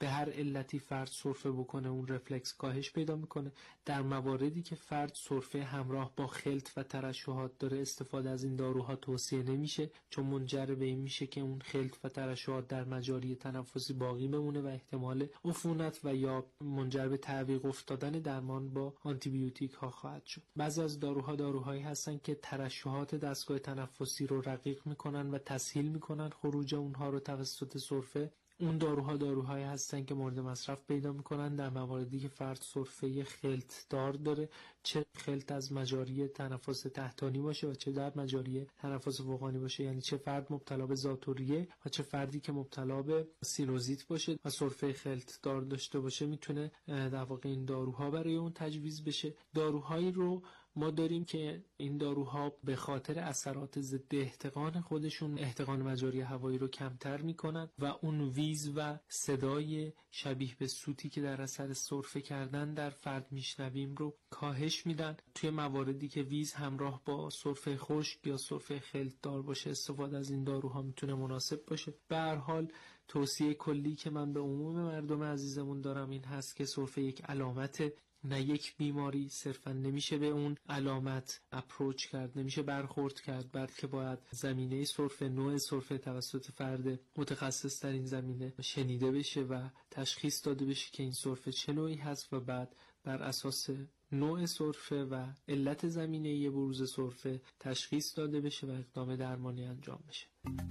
به هر علتی فرد سرفه بکنه اون رفلکس کاهش پیدا میکنه. در مواردی که فرد سرفه همراه با خلط و ترشحات داره استفاده از این داروها توصیه نمیشه، چون منجر به این میشه که اون خلط و ترشحات در مجاری تنفسی باقی بمونه و احتمال عفونت و یا منجر به تعویق افتادن درمان با آنتی بیوتیک ها خواهد شد. بعضی از داروها داروهایی هستن که ترشحات دستگاه تنفسی رو رقیق میکنن و تسهیل میکنن خروج اونها رو توسط سرفه. اون داروها داروهایی هستن که مورد مصرف پیدا میکنن در مواردی که فرد سرفه خلط دار داره، چه خلط از مجاری تنفس تحتانی باشه و چه در مجاری تنفس فوقانی باشه، یعنی چه فرد مبتلا به ذاتوریه و چه فردی که مبتلا به سینوزیت باشه و سرفه خلط دار داشته باشه، میتونه در واقع این داروها برای اون تجویز بشه. داروهایی رو ما داریم که این داروها به خاطر اثرات ضد احتقان خودشون احتقان مجاری هوایی رو کمتر میکنن و اون ویز و صدای شبیه به سوتی که در اثر سرفه کردن در فرد میشنویم رو کاهش میدن. توی مواردی که ویز همراه با سرفه خشک یا سرفه خلط دار باشه استفاده از این داروها میتونه مناسب باشه. به هر حال توصیه کلی که من به عموم مردم عزیزمون دارم این هست که سرفه یک علامت، نه یک بیماری. صرفا نمیشه به اون علامت اپروچ کرد، نمیشه برخورد کرد، بلکه باید زمینه سرفه، نوع سرفه توسط فرد متخصص در این زمینه شنیده بشه و تشخیص داده بشه که این سرفه چه نوعی هست و بعد بر اساس نوع سرفه و علت زمینه بروز سرفه تشخیص داده بشه و اقدام درمانی انجام بشه.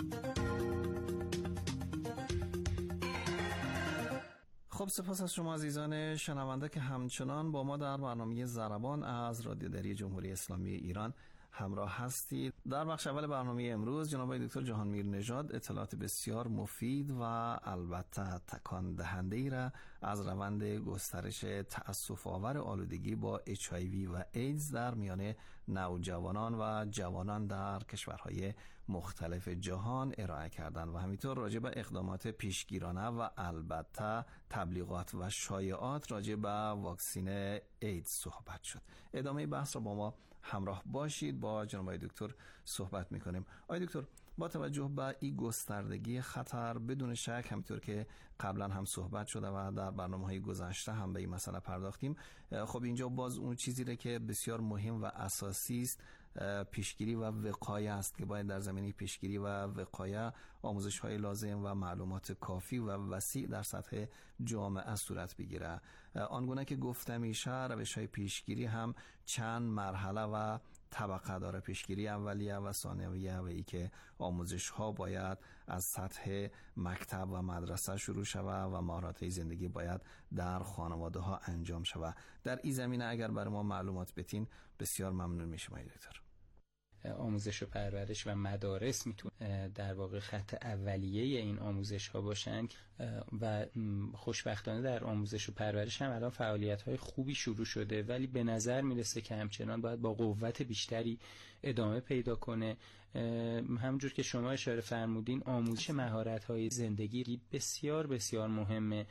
خب سپاس از شما عزیزان شنونده که همچنان با ما در برنامه ضربان از رادیو دری جمهوری اسلامی ایران همراه هستید. در بخش اول برنامه امروز جناب دکتر جهانمیر نژاد اطلاعات بسیار مفید و البته تکان دهنده ای را از روند گسترش تأسف آور آلودگی با اچ آی وی و ایدز در میان نوجوانان و جوانان در کشورهای مختلف جهان ارائه کردند و همینطور راجع به اقدامات پیشگیرانه و البته تبلیغات و شایعات راجع به واکسین ایدز صحبت شد. ادامه بحث را با ما همراه باشید. با جناب دکتر صحبت میکنیم. آقای دکتر، با توجه به این گستردگی خطر بدون شک همینطور که قبلا هم صحبت شده و در برنامه‌های گذشته هم به این مسئله پرداختیم، خب اینجا باز اون چیزی را که بسیار مهم و اساسی است پیشگیری و وقایه است که باید در زمینه پیشگیری و وقایه آموزش‌های لازم و معلومات کافی و وسیع در سطح جامعه صورت بگیره. آنگونه که گفتم میشه روش‌های پیشگیری هم چند مرحله و طبقه داره. پیشگیری اولیه و ثانویه و ای که آموزش ها باید از سطح مکتب و مدرسه شروع شود و مهارت زندگی باید در خانواده ها انجام شود. در این زمینه اگر برای ما معلومات بتین بسیار ممنون میشم آقای دکتر. آموزش و پرورش و مدارس میتونه در واقع خط اولیه این آموزش ها باشن و خوشبختانه در آموزش و پرورش هم الان فعالیت های خوبی شروع شده، ولی به نظر میرسه که همچنان باید با قوت بیشتری ادامه پیدا کنه. همونجور که شما اشاره فرمودین آموزش مهارت های زندگی بسیار بسیار مهمه.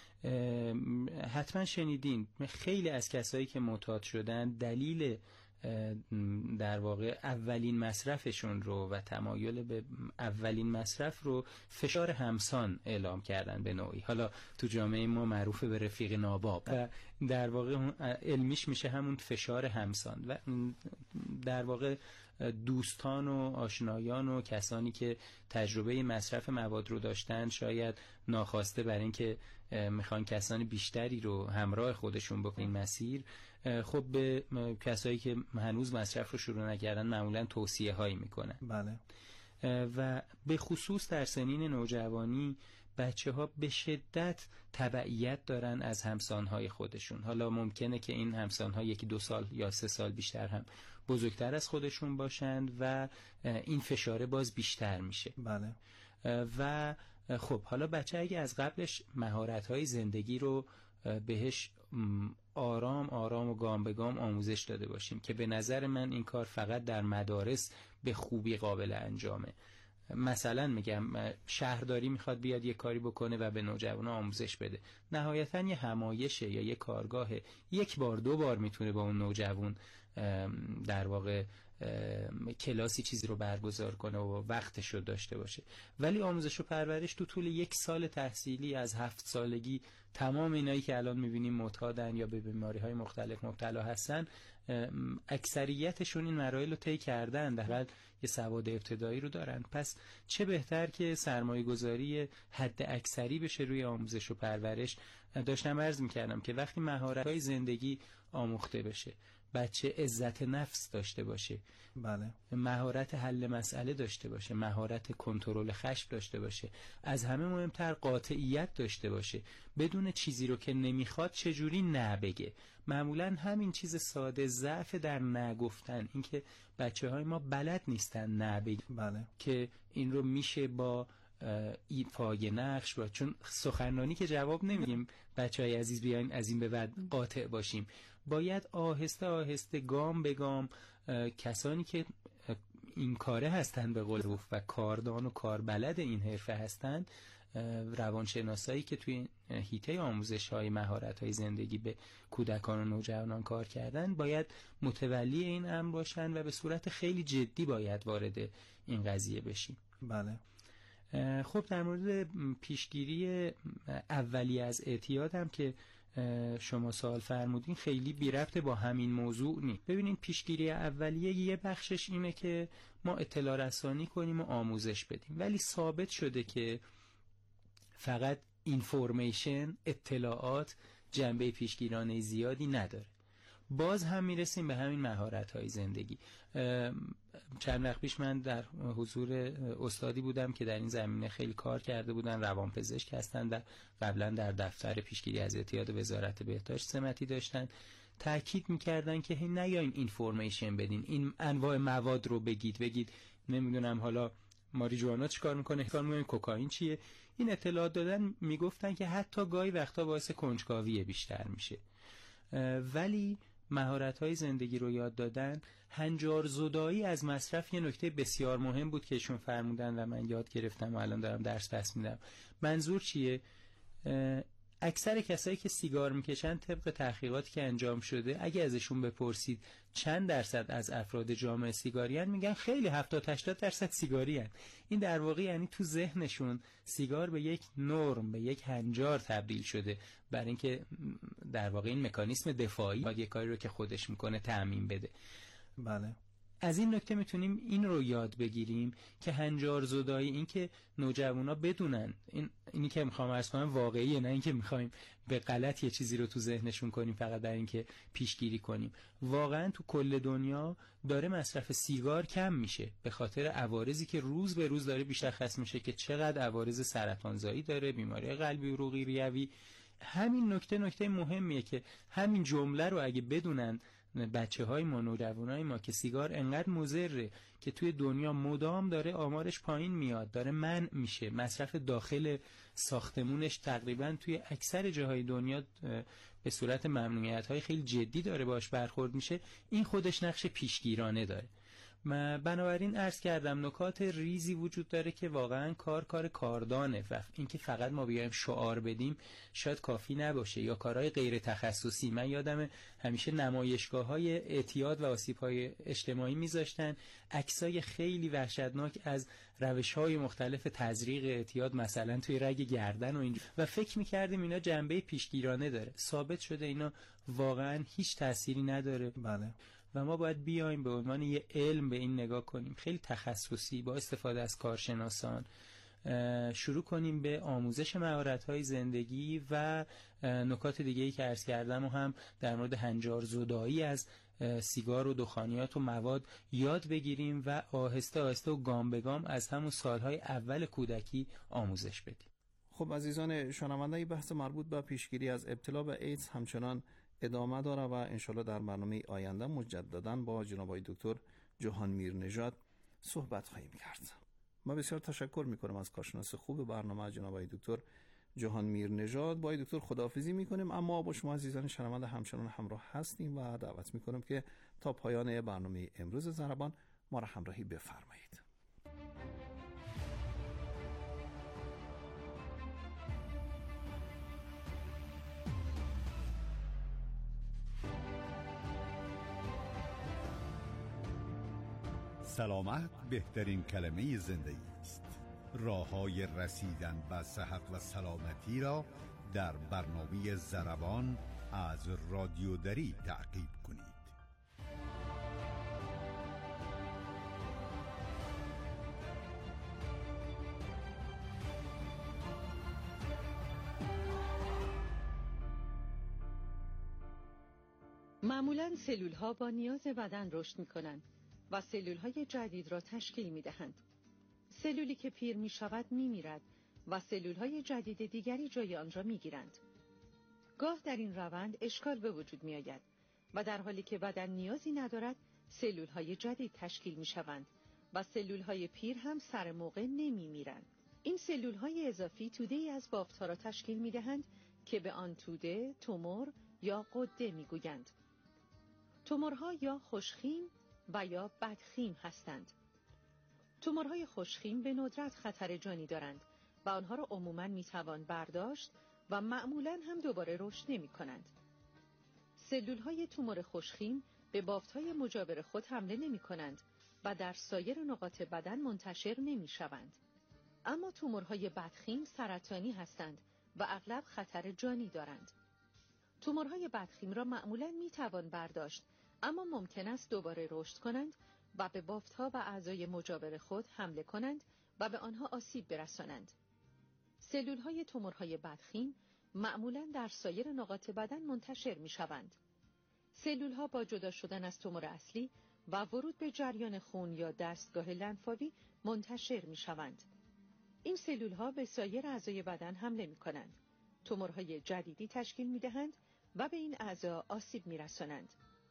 حتما شنیدین خیلی از کسایی که معتاد شدن دلیل در واقع اولین مصرفشون رو و تمایل به اولین مصرف رو فشار همسان اعلام کردن به نوعی. حالا تو جامعه ما معروف به رفیق ناباب و در واقع علمیش میشه همون فشار همسان و در واقع دوستان و آشنایان و کسانی که تجربه مصرف مواد رو داشتن شاید ناخواسته برای اینکه میخوان کسانی بیشتری رو همراه خودشون بکنین مسیر، خب به کسایی که هنوز مصرف رو شروع نکردن معمولا توصیه هایی میکنن. بله. و به خصوص در سنین نوجوانی بچه ها به شدت تبعیت دارن از همسانهای خودشون. حالا ممکنه که این همسانها یکی دو سال یا سه سال بیشتر هم بزرگتر از خودشون باشند و این فشاره باز بیشتر میشه. بله. و خب حالا بچه اگه از قبلش مهارت‌های زندگی رو بهش آرام آرام و گام به گام آموزش داده باشیم که به نظر من این کار فقط در مدارس به خوبی قابل انجامه. مثلا میگم شهرداری میخواد بیاد یه کاری بکنه و به نوجوانان آموزش بده، نهایتا یه همایشه یا یه کارگاه یک بار دو بار میتونه با اون نوجوان در واقع کلاسی چیزی رو برگزار کنه و وقتش رو داشته باشه. ولی آموزش و پرورش تو طول یک سال تحصیلی از هفت سالگی تمام اینایی که الان میبینیم معتادن یا به بیماری‌های مختلف مبتلا هستن، اکثریتشون این مراحل رو طی کردن، در حال یه سواد ابتدایی رو دارن. پس چه بهتر که سرمایه گذاری حد اکثری بشه روی آموزش و پرورش. داشتم عرض میکردم که وقتی مهارت‌های زندگی آموخته بشه، بچه عزت نفس داشته باشه، بله، مهارت حل مسئله داشته باشه، مهارت کنترل خشم داشته باشه، از همه مهمتر قاطعیت داشته باشه، بدون چیزی رو که نمیخواد چجوری نه بگه. معمولا همین چیز ساده، ضعف در نگفتن، اینکه بچه های ما بلد نیستن نه بگه، بله، که این رو میشه با ایفای نقش با، چون سخنرانی که جواب نمیگیم بچه های عزیز بیاین از این به بعد قاطع باشیم، باید آهسته آهسته گام به گام کسانی که این کاره هستن به قول روف و کاردان و کاربلد این حرفه هستن، روانشناسایی که توی حیطه آموزش های مهارت های زندگی به کودکان و نوجوانان کار کردن، باید متولی این امر باشن و به صورت خیلی جدی باید وارد این قضیه بشیم. بله. خب در مورد پیشگیری اولیه از اعتیاد هم که شما سوال فرمودین، خیلی بی ربط با همین موضوع نی. ببینید پیشگیری اولیه یه بخشش اینه که ما اطلاع رسانی کنیم و آموزش بدیم، ولی ثابت شده که فقط اینفورمیشن، اطلاعات، جنبه پیشگیرانه زیادی نداره. باز هم میرسیم به همین مهارت‌های زندگی. چند وقت پیش من در حضور استادی بودم که در این زمینه خیلی کار کرده بودن، روانپزشک هستن، در قبلا در دفتر پیشگیری از اعتیاد وزارت بهداشت سمتی داشتن. تاکید میکردن که هی نیاین اینفورمیشن بدین، این انواع مواد رو بگید بگید نمیدونم حالا ماریجوانا چیکار میکنه، کار میکنه کوکائین چیه. این اطلاعات دادن میگفتن که حتی گاهی وقتا باعث کنجکاوی بیشتر میشه. ولی مهارت‌های زندگی رو یاد دادن، هنجار زدایی از مصرف یه نکته بسیار مهم بود که ایشون فرمودن و من یاد گرفتم و الان دارم درس پس میدم. منظور چیه؟ اکثر کسایی که سیگار میکشن طبق تحقیقاتی که انجام شده، اگه ازشون بپرسید چند درصد از افراد جامعه سیگاریان، میگن خیلی هفتاد هشتاد درصد سیگاریان. این در واقع یعنی تو ذهنشون سیگار به یک نرم، به یک هنجار تبدیل شده، برای اینکه در واقع این مکانیسم دفاعی باید یک کاری رو که خودش میکنه تعمیم بده. بله. از این نکته میتونیم این رو یاد بگیریم که هنجار زدایی، این که نوجوانا بدونن این اینی که میخوام عرض کنم واقعیه، نه اینکه میخوایم به غلط یه چیزی رو تو ذهنشون کنیم فقط در اینکه پیشگیری کنیم. واقعا تو کل دنیا داره مصرف سیگار کم میشه به خاطر عوارضی که روز به روز داره بیشتر میشه که چقدر عوارض سرطانزایی داره، بیماری قلبی، عروقی، ریوی. همین نکته نکته مهمیه که همین جمله رو اگه بدونن بچه های ما، نوجوانای ما، که سیگار انقدر مضره که توی دنیا مدام داره آمارش پایین میاد، داره منع میشه، مصرف داخل ساختمونش تقریبا توی اکثر جاهای دنیا به صورت ممنوعیت های خیلی جدی داره باش برخورد میشه، این خودش نقش پیشگیرانه داره. بنابراین عرض کردم نکات ریزی وجود داره که واقعا کار کار کاردانه و اینکه فقط ما بیایم شعار بدیم شاید کافی نباشه، یا کارهای غیر تخصصی. من یادم همیشه نمایشگاه‌های اعتیاد و آسیب‌های اجتماعی میذاشتن عکسای خیلی وحشتناک از روش‌های مختلف تزریق اعتیاد، مثلا توی رگ گردن و اینجور، و فکر می‌کردیم اینا جنبه پیشگیرانه داره. ثابت شده اینا واقعا هیچ تأثیری نداره. بله. و ما باید بیایم به عنوان یه علم به این نگاه کنیم، خیلی تخصصی با استفاده از کارشناسان شروع کنیم به آموزش مهارت‌های زندگی و نکات دیگه‌ای که عرض کردم و هم در مورد هنجار زدایی از سیگار و دخانیات و مواد یاد بگیریم و آهسته آهسته و گام به گام از همون سالهای اول کودکی آموزش بدیم. خب عزیزان شنونده، بحث مربوط به پیشگیری از ابتلا به ایدز همچنان ادامه داره و انشالله در برنامه آینده مجدداً با جناب آقای دکتر جهان میرنژاد صحبت خواهیم کرد. ما بسیار تشکر میکنم از کارشناس خوب برنامه جناب آقای دکتر جهان میرنژاد. با آقای دکتر خداحافظی میکنیم، اما با شما عزیزان شنونده همچنان همراه هستیم و دعوت میکنم که تا پایان برنامه امروز ضربان ما را همراهی بفرمایید. سلامت بهترین کلمه زندگی است. راه‌های رسیدن به صحت و سلامتی را در برنامه ضربان از رادیو دری تعقیب کنید. معمولاً سلول ها با نیاز بدن رشد می کنند و سلول های جدید را تشکیل می دهند. سلولی که پیر می شود می میرد و سلول های جدید دیگری جای آن را می گیرند. گاه در این روند اشکال به وجود می آید و در حالی که بدن نیازی ندارد سلول های جدید تشکیل می شوند و سلول های پیر هم سر موقع نمی میرند. این سلول های اضافی توده ای از بافت ها را تشکیل می دهند که به آن توده، تومور یا غده می گویند. تومورها یا خوشخیم و یا بدخیم هستند. تومورهای خوشخیم به ندرت خطر جانی دارند و آنها را عموماً میتوان برداشت و معمولاً هم دوباره رشد نمی کنند. سلولهای تومور خوشخیم به بافتهای مجاور خود حمله نمی کنند و در سایر نقاط بدن منتشر نمی شوند. اما تومورهای بدخیم سرطانی هستند و اغلب خطر جانی دارند. تومورهای بدخیم را معمولاً میتوان برداشت، اما ممکن است دوباره رشد کنند و به بافت‌ها و اعضای مجاور خود حمله کنند و به آنها آسیب برسانند. سلول‌های تومورهای بدخیم معمولاً در سایر نقاط بدن منتشر می‌شوند. سلول‌ها با جدا شدن از تومور اصلی و ورود به جریان خون یا دستگاه لنفاوی منتشر می‌شوند. این سلول‌ها به سایر اعضای بدن حمله می‌کنند. تومورهای جدیدی تشکیل می‌دهند و به این اعضا آسیب می‌رسانند.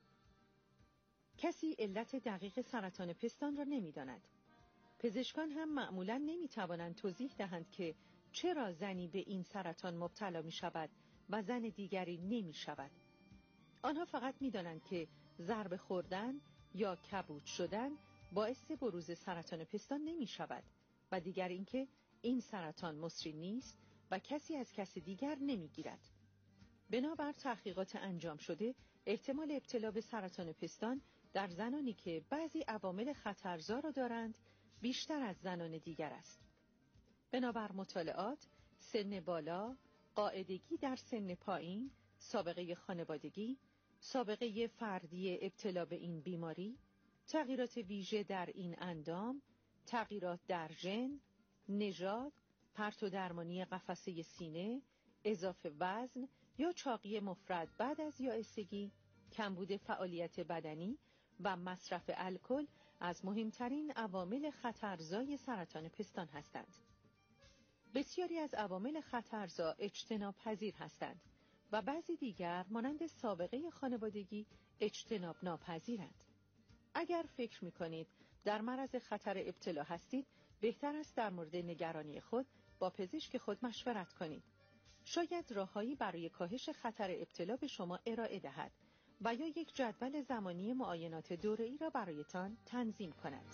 کسی علت دقیق سرطان پستان را نمی‌داند. پزشکان هم معمولاً نمی‌توانند توضیح دهند که چرا زنی به این سرطان مبتلا می‌شود و زن دیگری نمی‌شود. آنها فقط می‌دانند که ضربه خوردن یا کبود شدن باعث بروز سرطان پستان نمی‌شود و دیگر اینکه این سرطان مصری نیست و کسی از کسی دیگر نمی‌گیرد. بنابر تحقیقات انجام شده، احتمال ابتلا به سرطان پستان در زنانی که بعضی عوامل خطرزا را دارند بیشتر از زنان دیگر است. بنابر مطالعات، سن بالا، قاعدگی در سن پایین، سابقه خانوادگی، سابقه فردی ابتلا به این بیماری، تغییرات ویژه در این اندام، تغییرات در ژن، نژاد، پرتو درمانی قفسه سینه، اضافه وزن یا چاقی مفرط بعد از یائسگی، کمبود فعالیت بدنی و مصرف الکل از مهمترین عوامل خطرزای سرطان پستان هستند. بسیاری از عوامل خطرزا اجتناب پذیر هستند و بعضی دیگر مانند سابقه خانوادگی اجتناب ناپذیرند. اگر فکر می‌کنید در معرض خطر ابتلا هستید، بهتر است در مورد نگرانی خود با پزشک خود مشورت کنید. شاید راههایی برای کاهش خطر ابتلا به شما ارائه دهد و یا یک جدول زمانی معاینات دوره‌ای را برایتان تنظیم کند.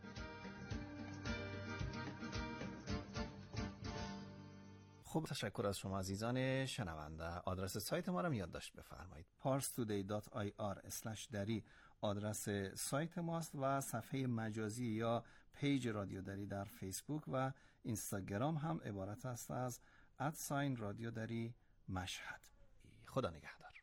خب، تشکر از شما عزیزان شنونده. آدرس سایت ما را یادداشت بفرمایید. پارس تودی دات آی آر اسلش دری آدرس سایت ماست و صفحه مجازی یا پیج رادیو دری در فیسبوک و اینستاگرام هم عبارت است از ادساین رادیو دری مشهد. خدا نگهدار.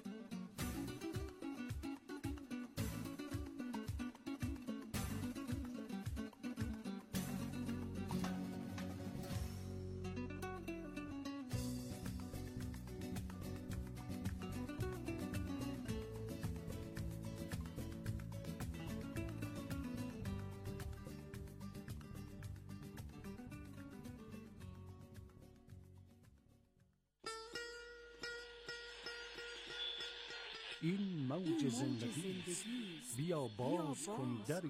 این موج زندگی است، بیا باز کن دری.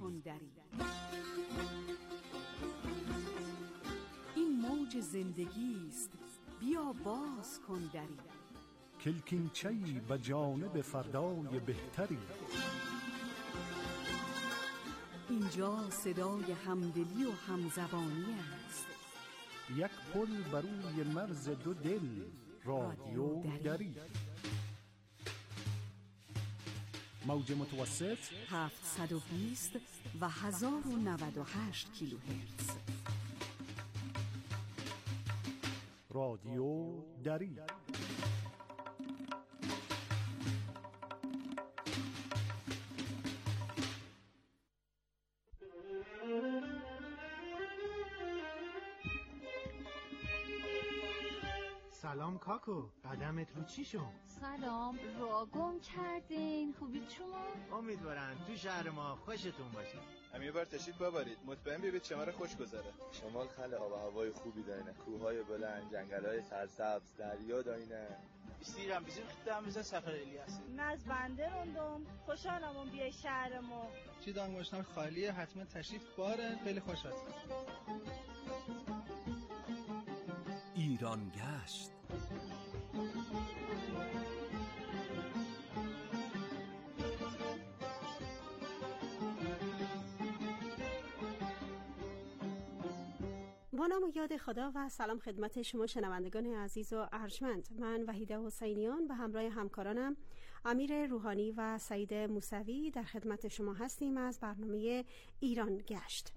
این موج زندگی است، بیا باز کن دری. کلکینچه‌ای به جانب فردای بهتری. اینجا صدای همدلی و همزبانی است. یک پل بر روی مرز دو دل، رادیو دری. موج متوسط هفتصد و بیست و هزار و نود و هشت کیلوهرتز. رادیو دری. سلام کاکو، قدمت رو چی شد؟ سلام، را گم کردین. خوبید شما؟ امیدوارم تو شهر ما خوشتون باشه. همین بار تشریف ببرید، مطمئن ببینید شمال خوش گذره. شمال خل آب و هوای خوبی داره، کوههای بلند، جنگل‌های سرسبز، دریا داینه. بیستیرم بیزیم خدام میز سفر الیاس. من بنده روندم، خوشحالم اون بیای شهر ما. چی دانگاشتم خالیه، حتما تشریف باره، خیلی خوش هستم. ایران گشت. با نام و یاد خدا و سلام خدمت شما شنوندگان عزیز و ارجمند. من وحیده حسینیان به همراه همکارانم امیر روحانی و سعید موسوی در خدمت شما هستیم از برنامه ایران گشت.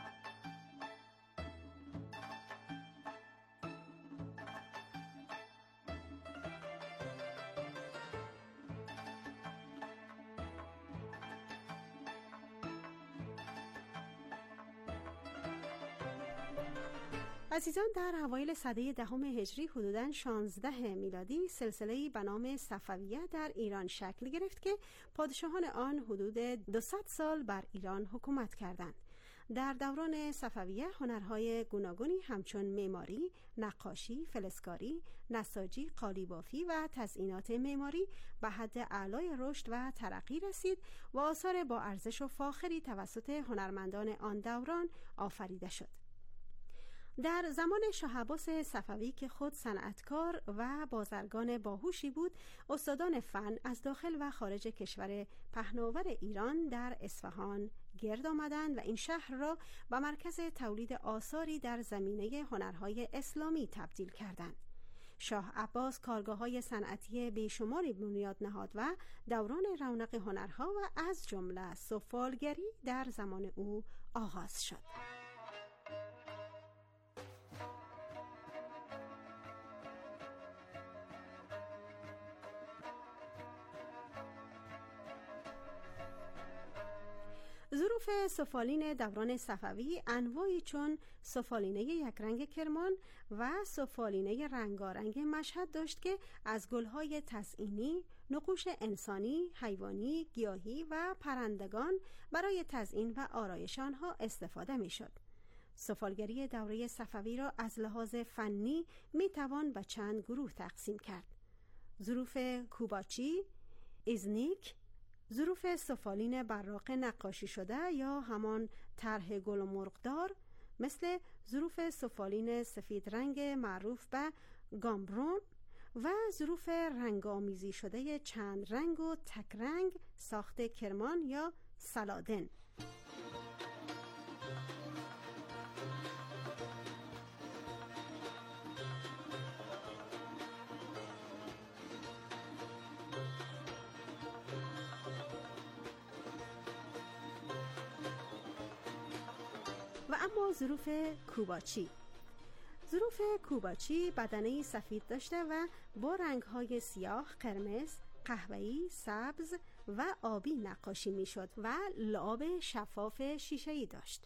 عزیزان، در اوایل سده دهم هجری حدوداً شانزده میلادی سلسله‌ای به نام صفویه در ایران شکل گرفت که پادشاهان آن حدود دویست سال بر ایران حکومت کردند. در دوران صفویه هنرهای گوناگونی همچون معماری، نقاشی، فلزکاری، نساجی، قالیبافی و تزئینات معماری به حد اعلای رشد و ترقی رسید و آثار با ارزش و فاخری توسط هنرمندان آن دوران آفریده شد. در زمان شاه عباس صفوی که خود صنعتکار و بازرگان باهوشی بود، استادان فن از داخل و خارج کشور پهناور ایران در اصفهان گرد آمدند و این شهر را به مرکز تولید آثاری در زمینه هنرهای اسلامی تبدیل کردند. شاه عباس کارگاه‌های صنعتی بیشماری بنیاد نهاد و دوران رونق هنرها و از جمله سفالگری در زمان او آغاز شد. ظروف سفالین دوران صفوی انواعی چون سفالینه یک رنگ کرمان و سفالینه رنگارنگ مشهد داشت که از گلهای تزئینی، نقوش انسانی، حیوانی، گیاهی و پرندگان برای تزئین و آرایش آنها استفاده می‌شد. سفالگری دوره صفوی را از لحاظ فنی می‌توان به چند گروه تقسیم کرد: ظروف کوباچی، ایزنیک، ظروف سفالین براق نقاشی شده یا همان طرح گل و مرغدار، مثل ظروف سفالین سفید رنگ معروف به گامبرون، و ظروف رنگامیزی شده چند رنگ و تک رنگ ساخت کرمان یا سلادن. و اما ظروف کوباچی. ظروف کوباچی بدنه‌ای سفید داشته و با رنگ‌های سیاه، قرمز، قهوه‌ای، سبز و آبی نقاشی می‌شد و لعاب شفاف شیشه‌ای داشت.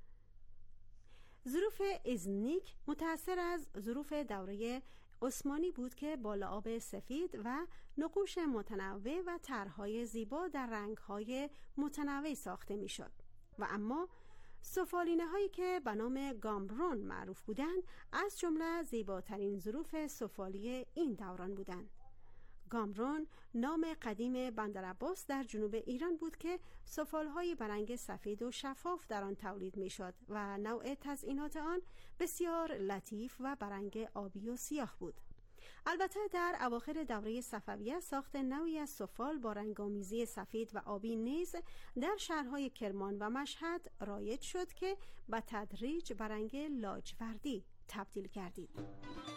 ظروف ایزنیک متأثر از ظروف دوره عثمانی بود که با لعاب سفید و نقوش متنوع و طرح‌های زیبا در رنگ‌های متنوع ساخته می‌شد. و اما سفالینه هایی که به نام گامبرون معروف بودند از جمله زیباترین ظروف سفالی این دوران بودند. گامبرون نام قدیم بندرعباس در جنوب ایران بود که سفالهایی به رنگ سفید و شفاف در آن تولید می شد و نوع تزئینات آن بسیار لطیف و به رنگ آبی و سیاه بود. البته در اواخر دوره صفویه ساخت نوعی از سفال با رنگامیزی سفید و آبی نیز در شهرهای کرمان و مشهد رایج شد که به تدریج به رنگ لاجوردی تبدیل گردید.